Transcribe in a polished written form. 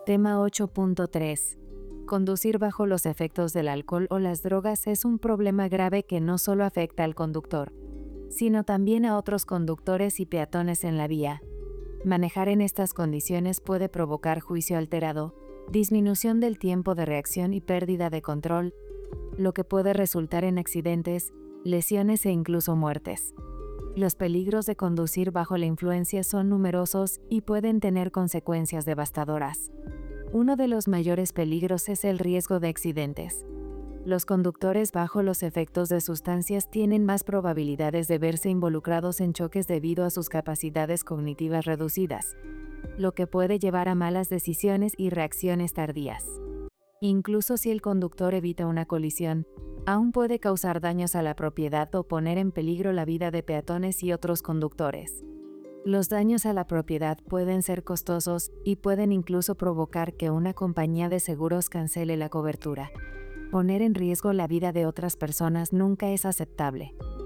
Tema 8.3. Conducir bajo los efectos del alcohol o las drogas es un problema grave que no solo afecta al conductor, sino también a otros conductores y peatones en la vía. Manejar en estas condiciones puede provocar juicio alterado, disminución del tiempo de reacción y pérdida de control, lo que puede resultar en accidentes, lesiones e incluso muertes. Los peligros de conducir bajo la influencia son numerosos y pueden tener consecuencias devastadoras. Uno de los mayores peligros es el riesgo de accidentes. Los conductores bajo los efectos de sustancias tienen más probabilidades de verse involucrados en choques debido a sus capacidades cognitivas reducidas, lo que puede llevar a malas decisiones y reacciones tardías. Incluso si el conductor evita una colisión, aún puede causar daños a la propiedad o poner en peligro la vida de peatones y otros conductores. Los daños a la propiedad pueden ser costosos y pueden incluso provocar que una compañía de seguros cancele la cobertura. Poner en riesgo la vida de otras personas nunca es aceptable.